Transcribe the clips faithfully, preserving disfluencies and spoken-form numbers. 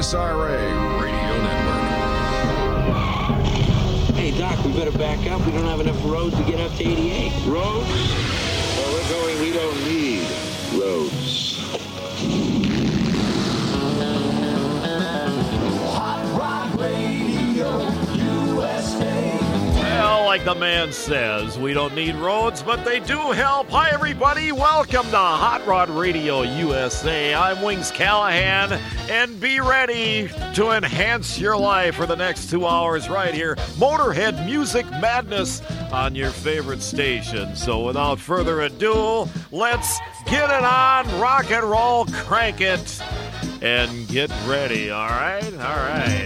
S R A Radio Network. Hey, Doc, we better back up. We don't have enough roads to get up to eighty-eight. Roads? Well, we're going, we don't need roads. Hot Rod Radio U S A. Well, like the man says, we don't need roads, but they do help. Hi, everybody. Welcome to Hot Rod Radio U S A. I'm Wings Callahan, and be ready to enhance your life for the next two hours right here. Motorhead Music Madness on your favorite station. So without further ado, let's get it on, rock and roll, crank it, and get ready, all right? All right.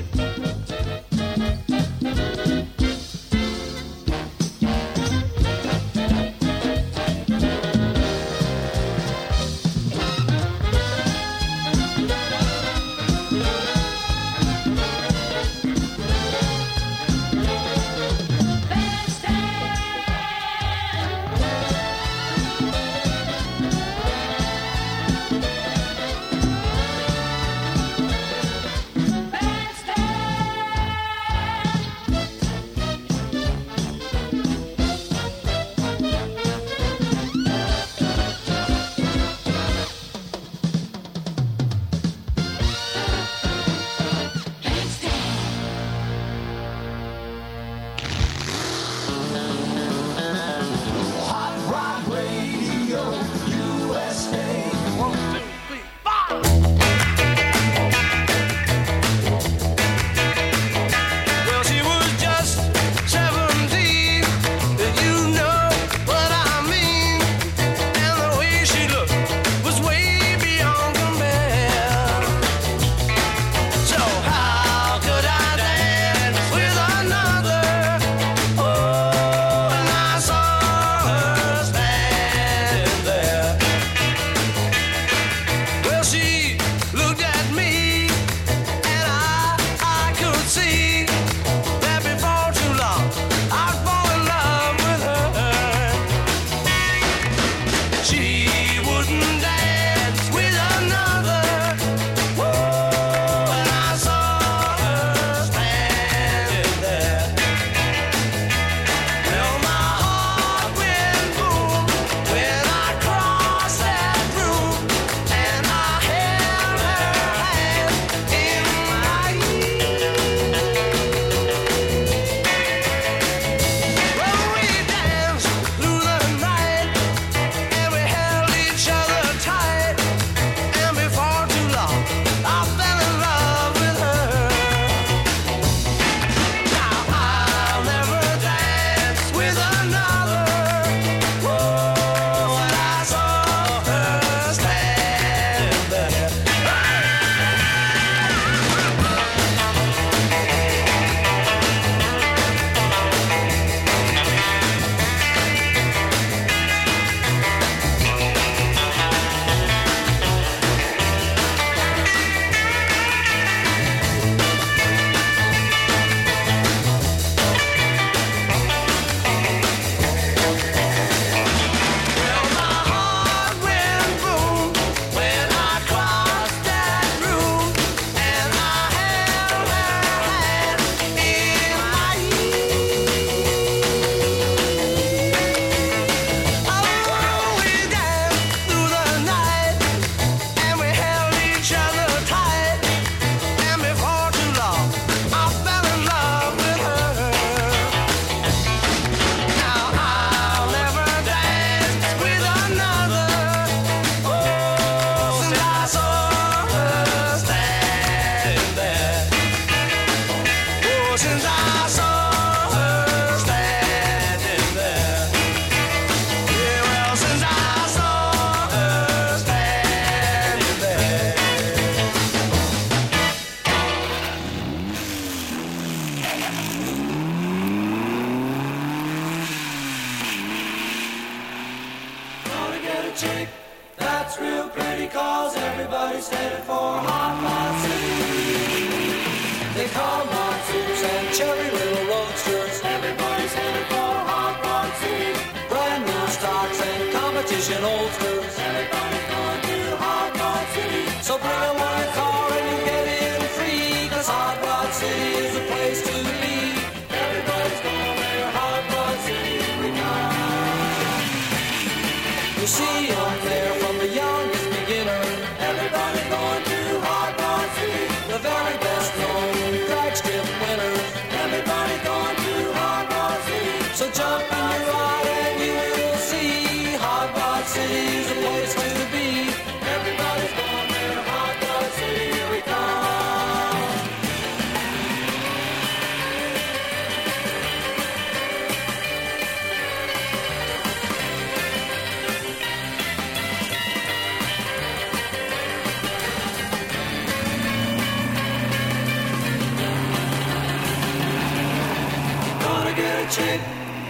So bring along a car and you get in free.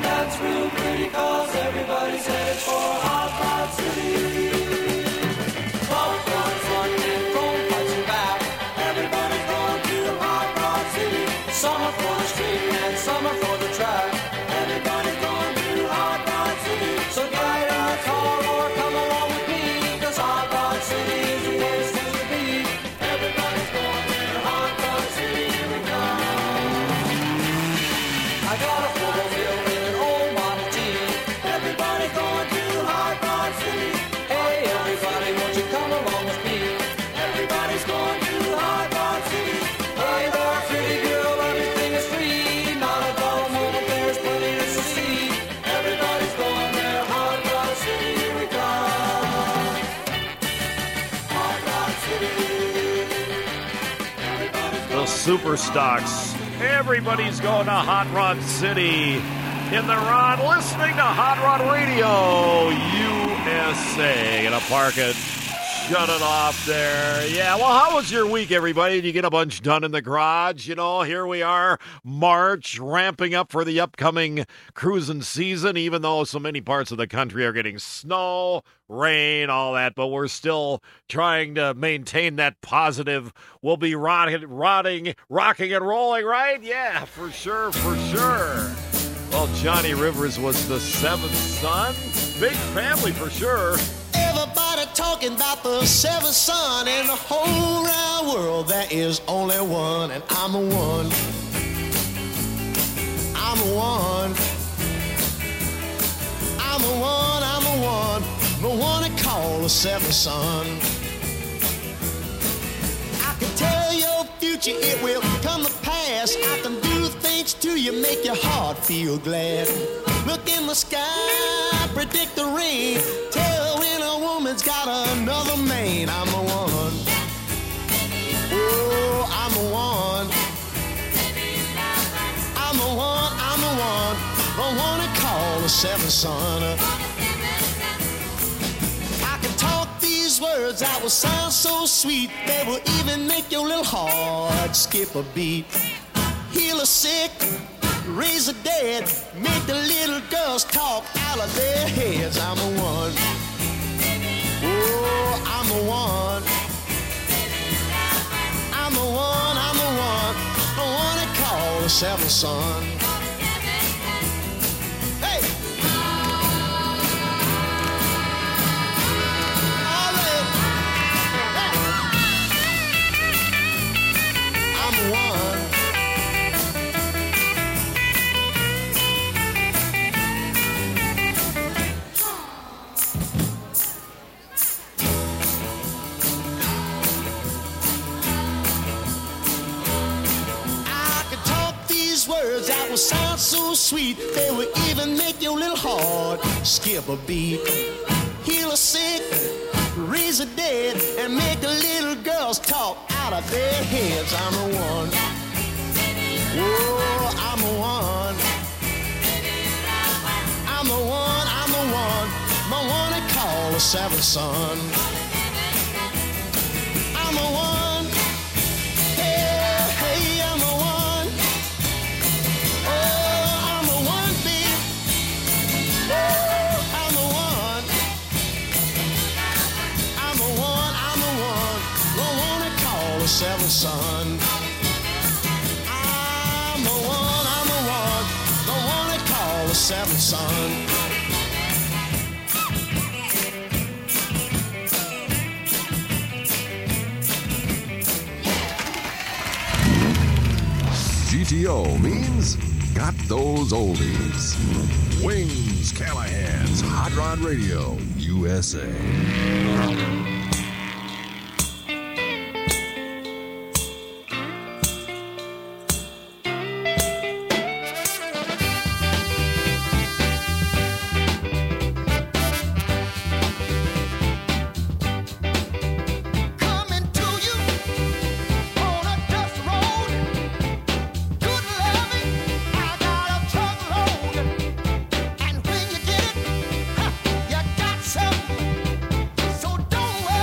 that's real pretty, cause everybody's headed for Hot Rod City. Pop guns, fun, and chrome fights and back. Everybody's going to Hot Rod City. Some are for the street and some are for the track. Everybody's going to Hot Rod City. So get in the car or come along with me, cause Hot Rod City is the place to be. Everybody's going to Hot Rod City. Here we come. I got a four-wheel with an old Model T. Everybody's going to Hot Rod City. Hey, everybody, won't you come along with me? Everybody's going to Hot Rod City. Hey there, pretty girl, everything is free. Not a dull moment, there's plenty to see. Everybody's going there, Hot Rod City, here we come. Hot Rod City. Everybody's The Super Stocks. Everybody's going to Hot Rod City in the run, listening to Hot Rod Radio U S A. Gonna park it, shut it off there. Yeah, well, how was your week, everybody? Did you get a bunch done in the garage? You know, here we are, March, ramping up for the upcoming cruising season, even though so many parts of the country are getting snow, rain, all that, but we're still trying to maintain that positive. We'll be rotting, rotting, rocking and rolling, right? Yeah, for sure, for sure. Well, Johnny Rivers was the seventh son. Big family for sure. Everybody talking about the seventh son in the whole round world. There is only one, and I'm the one. I'm the one. I'm the one, I'm the one. The one they call the seventh son. I can tell your future, it will come to pass. I can do things to you, make your heart feel glad. Look in the sky, predict the rain. Tell when a woman's got another man. I'm the one. Oh, I'm the one. I'm the one, I'm the one. The one they call the seventh son. I can talk these words that will sound so sweet. They will even make your little heart skip a beat. Heal the sick, raise the dead, make the little girls talk out of their heads. I'm the one. Oh, I'm the one. I'm the one, I'm the one. The one they call the seventh son. Hey! All right. Hey. I'm the one. Words that will sound so sweet, they will even make your little heart skip a beat. Heal the sick, raise the dead, and make the little girls talk out of their heads. I'm the one. Oh, I'm the one. I'm the one, I'm the one. The one they call the seventh son. I'm the one. Hey, hey, I'm the one. Seventh son. I'm the one, I'm the one, the one they call the seventh son. G T O means got those oldies. Wings Callahan's Hot Rod Radio U S A. So don't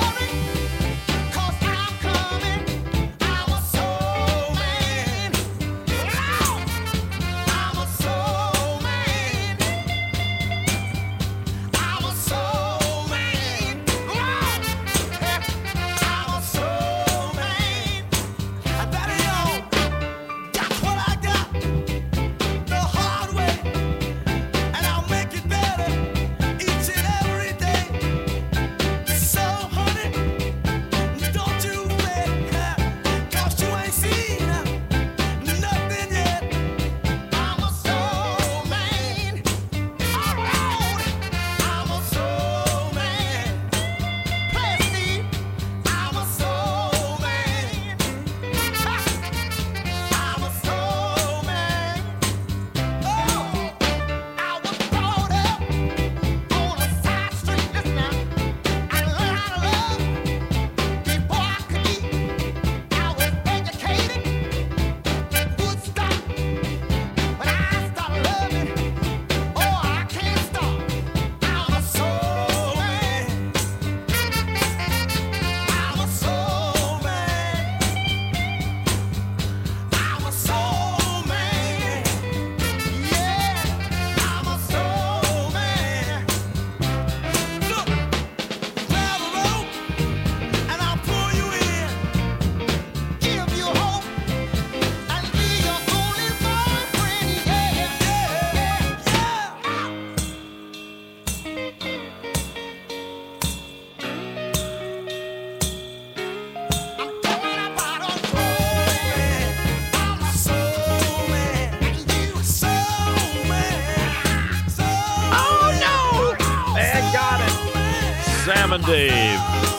Sam and Dave.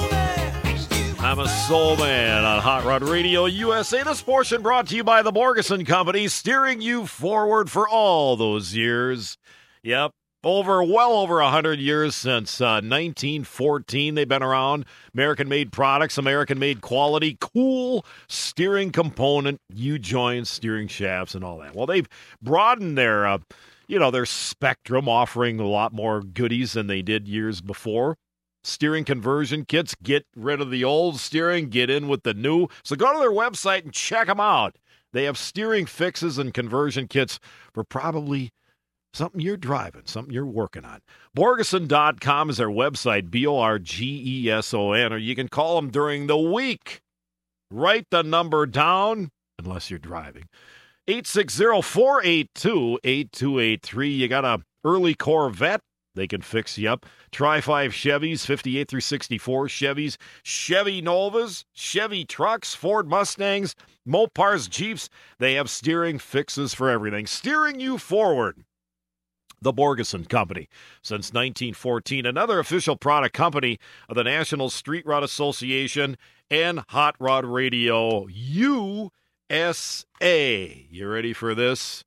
I'm a soul man on Hot Rod Radio U S A. This portion brought to you by the Borgeson Company, steering you forward for all those years. Yep, over, well over one hundred years since uh, nineteen fourteen. They've been around. American-made products, American-made quality, cool steering component, U-joints, steering shafts, and all that. Well, they've broadened their, uh, you know, their spectrum, offering a lot more goodies than they did years before. Steering conversion kits, get rid of the old steering, get in with the new. So go to their website and check them out. They have steering fixes and conversion kits for probably something you're driving, something you're working on. Borgeson dot com is their website, B O R G E S O N, or you can call them during the week. Write the number down, unless you're driving. eight six zero, four eight two, eight two eight three. You got a early Corvette? They can fix you up. Try five Chevys, fifty-eight through sixty-four Chevys, Chevy Novas, Chevy trucks, Ford Mustangs, Mopars, Jeeps. They have steering fixes for everything. Steering you forward. The Borgeson Company. Since nineteen fourteen, another official product company of the National Street Rod Association and Hot Rod Radio U S A. You ready for this?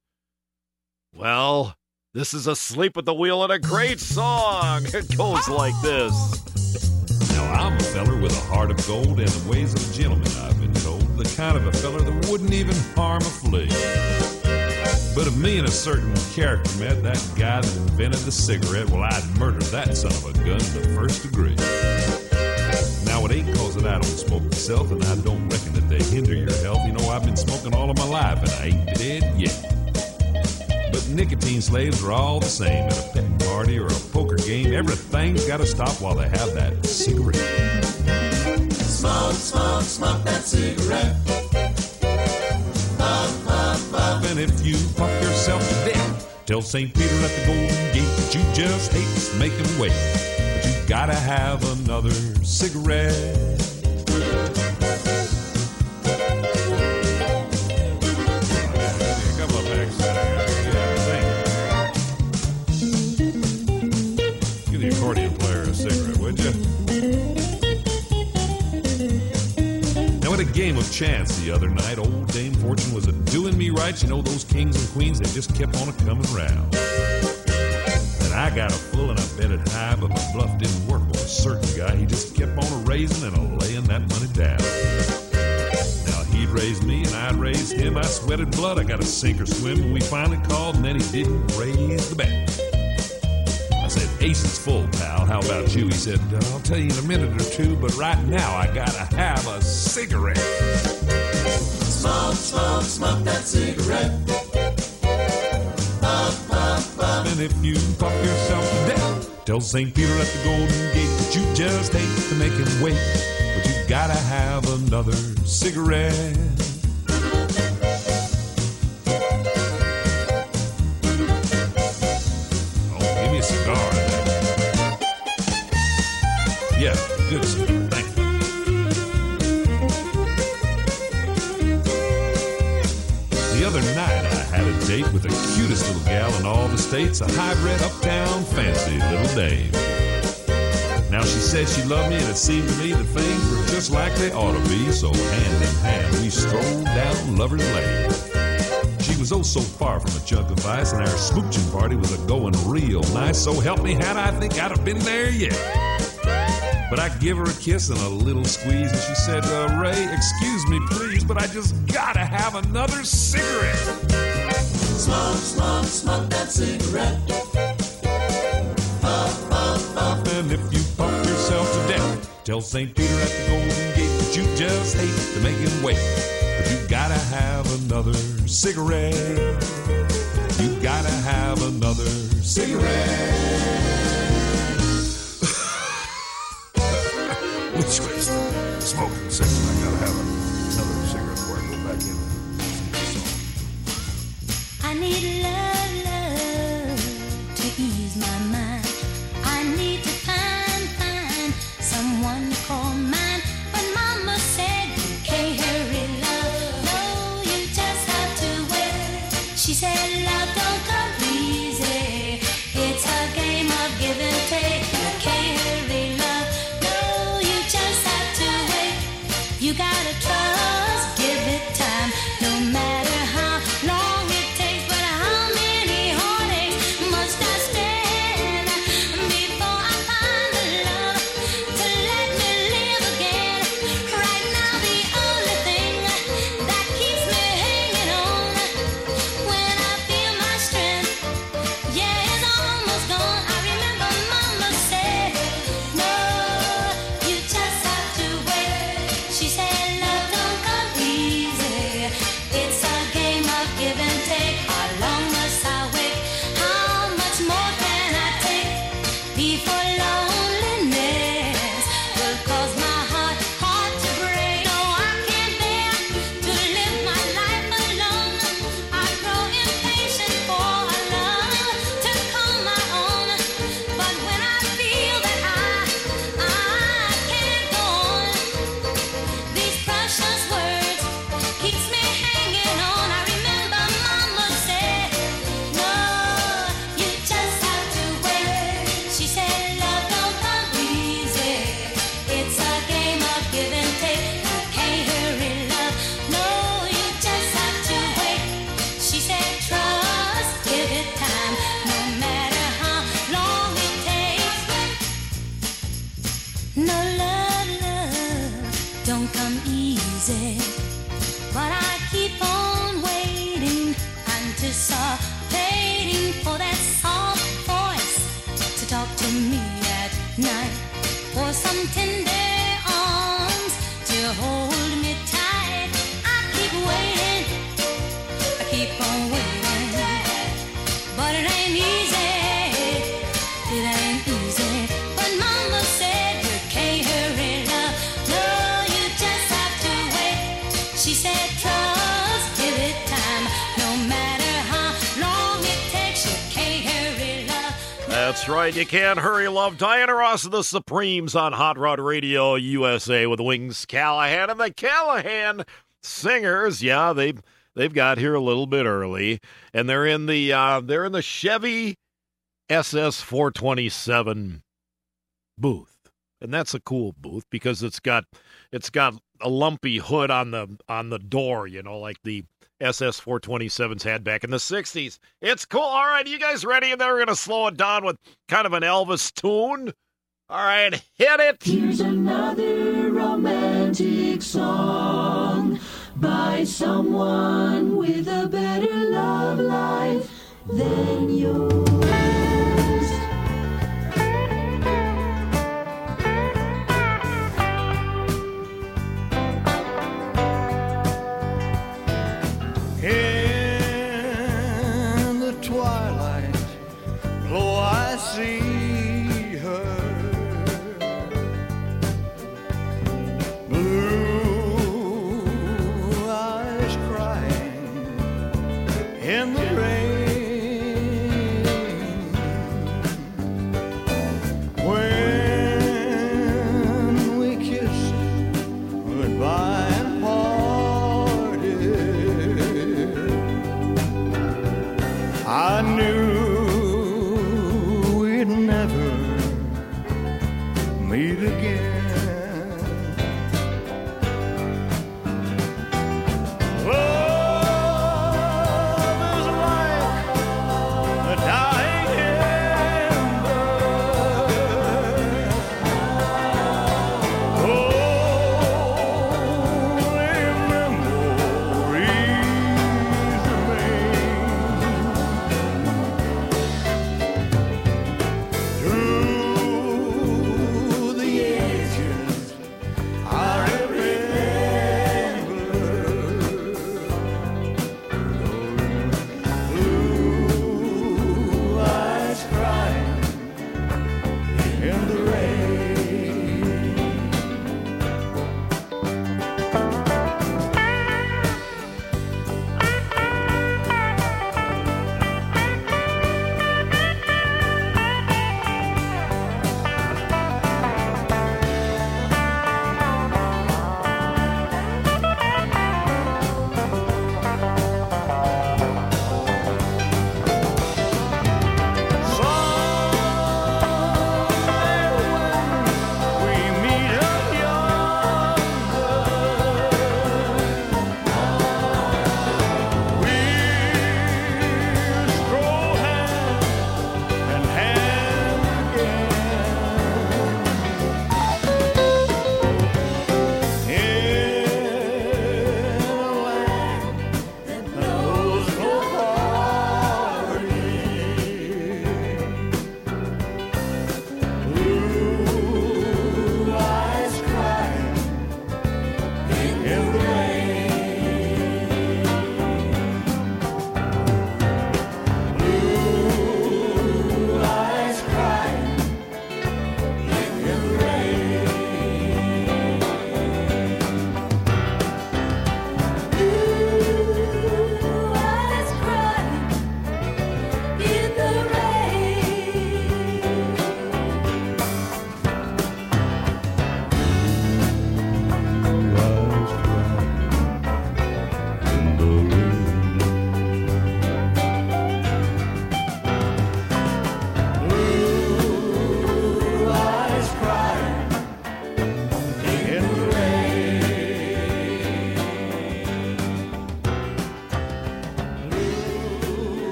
Well, this is Asleep at the Wheel and a great song. It goes like this. Now, I'm a feller with a heart of gold and the ways of a gentleman, I've been told. The kind of a feller that wouldn't even harm a flea. But if me and a certain character met, that guy that invented the cigarette, well, I'd murder that son of a gun in the first degree. Now, it ain't cause that I don't smoke myself, and I don't reckon that they hinder your health. You know, I've been smoking all of my life, and I ain't dead yet. But nicotine slaves are all the same. At a petting party or a poker game, everything's got to stop while they have that cigarette. Smoke, smoke, smoke that cigarette. Puff, puff, puff. And if you puff yourself to death, tell Saint Peter at the Golden Gate that you just hate making weight. But you gotta have another cigarette. Accordion player a cigarette, would you? Now at a game of chance the other night, old Dame Fortune was a doing me right. You know those kings and queens, they just kept on a coming round. And I got a full and I bet it high, but my bluff didn't work on a certain guy. He just kept on a raising and a laying that money down. Now he'd raise me and I'd raise him. I sweated blood, I got a sink or swim, and we finally called, and then he didn't raise the bet. I said, ace is full, pal. How about you? He said, I'll tell you in a minute or two, but right now I gotta have a cigarette. Smoke, smoke, smoke that cigarette. Puff, puff, puff. And if you puff yourself to death, tell Saint Peter at the Golden Gate that you just hate to make him wait, but you gotta have another cigarette. Cigar. Yeah, good cigar. Thank you. The other night I had a date with the cutest little gal in all the states, a hybrid uptown fancy little dame. Now she said she loved me, and it seemed to me that things were just like they ought to be, so hand in hand we strolled down Lover's Lane. She was oh so far from a chunk of ice, and our smooching party was a going real nice. So help me, had I think I'd have been there yet. But I give her a kiss and a little squeeze, and she said, uh, Ray, excuse me, please, but I just gotta have another cigarette. Smoke, smoke, smoke that cigarette. Puff, puff, puff. And if you puff yourself to death, tell Saint Peter at the Golden Gate that you just hate to make him wait. But you gotta have another cigarette. You gotta have another cigarette. Which was smoking section. I gotta have another cigarette before I go back in. I need love, love to ease my mind. I need to find, find someone to call mine. But Mama said you can't hurry love. No, you just have to wait. She said love don't come easy. It's a game of give and take. You can't hurry love. P for loneliness will cause my heart, heart to break. No, I can't bear to live my life alone. I grow impatient for a love to call my own. But when I feel that I, I can't go on, these precious words keeps me hanging on. I remember Mama said, no, you just have to wait. She said, love don't come easy. It's a game of give and take. You can't hurry love. No, you just have to wait. She said, trust, give it time, no matter how long it takes. No, love, love don't come easy. But I keep on waiting, anticipating for that soft voice to talk to me at night, for some tender arms to hold me tight. I keep waiting, I keep on waiting, but it ain't easy, it ain't easy. But Mama said you can't hurry love, no, you just have to wait. She said trust, give it time, no matter how long it takes, you can't hurry love. That's right. You can't hurry, love. Diana Ross and the Supremes on Hot Rod Radio U S A with Wings Callahan and the Callahan Singers. Yeah, they they've got here a little bit early, and they're in the uh, they're in the Chevy S S four twenty-seven booth, and that's a cool booth because it's got it's got a lumpy hood on the on the door, you know, like the S S four twenty-sevens had back in the sixties. It's cool. All right, you guys ready? And then we're going to slow it down with kind of an Elvis tune. All right, hit it. Here's another romantic song by someone with a better love life than yours. In the twilight glow I see her, blue eyes crying in the rain. When we kissed goodbye and parted, I knew we'd never meet again. Love is like a dying ember, only memories remain. Through the years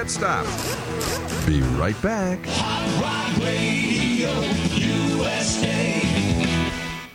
it stop. Be right back. Hot Rod Radio U S A.